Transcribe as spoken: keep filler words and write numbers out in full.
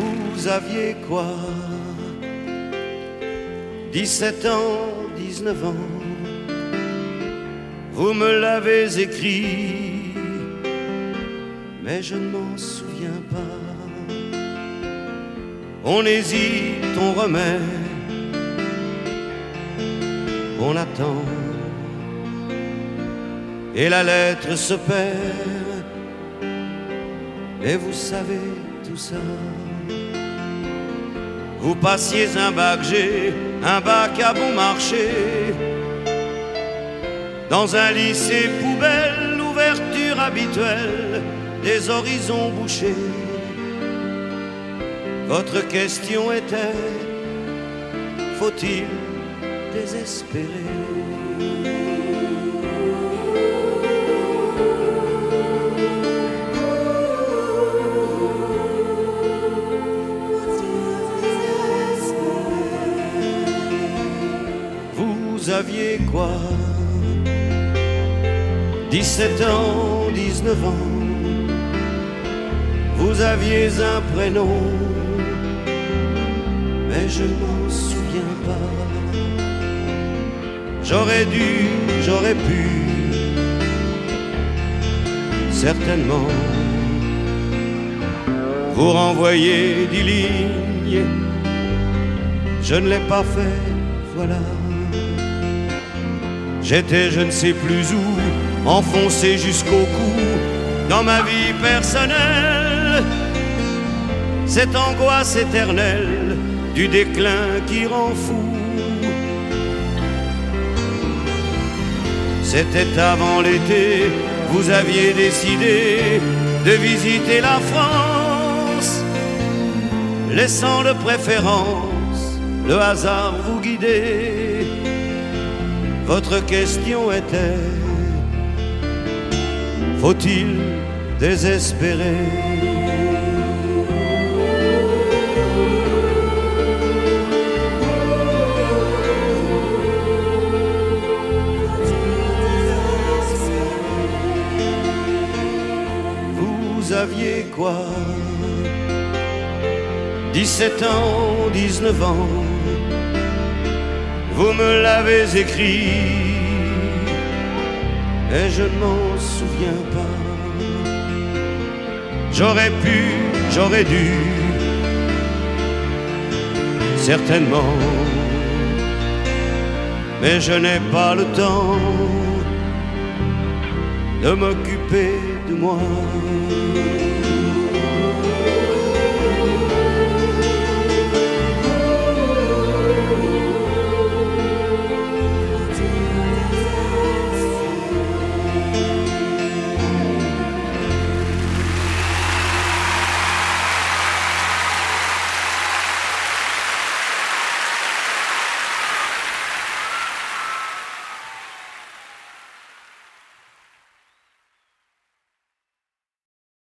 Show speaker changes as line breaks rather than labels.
Vous aviez quoi? dix-sept ans, dix-neuf ans. Vous me l'avez écrit, mais je ne m'en souviens pas. On hésite, on remet, on attend, et la lettre se perd. Et vous savez tout ça. Vous passiez un bac G, un bac à bon marché. Dans un lycée poubelle, l'ouverture habituelle des horizons bouchés. Votre question était, faut-il désespérer? Vous aviez quoi? dix-sept ans, dix-neuf ans. Vous aviez un prénom, mais je m'en souviens pas. J'aurais dû, j'aurais pu, certainement, vous renvoyer dix lignes. Je ne l'ai pas fait, voilà. J'étais je ne sais plus où, enfoncé jusqu'au cou dans ma vie personnelle. Cette angoisse éternelle du déclin qui rend fou. C'était avant l'été, vous aviez décidé de visiter la France, laissant de préférence le hasard vous guider. Votre question était, faut-il désespérer? Vous aviez quoi? dix-sept ans, dix-neuf ans. Vous me l'avez écrit, et je ne m'en souviens pas. J'aurais pu, j'aurais dû, certainement, mais je n'ai pas le temps de m'occuper de moi.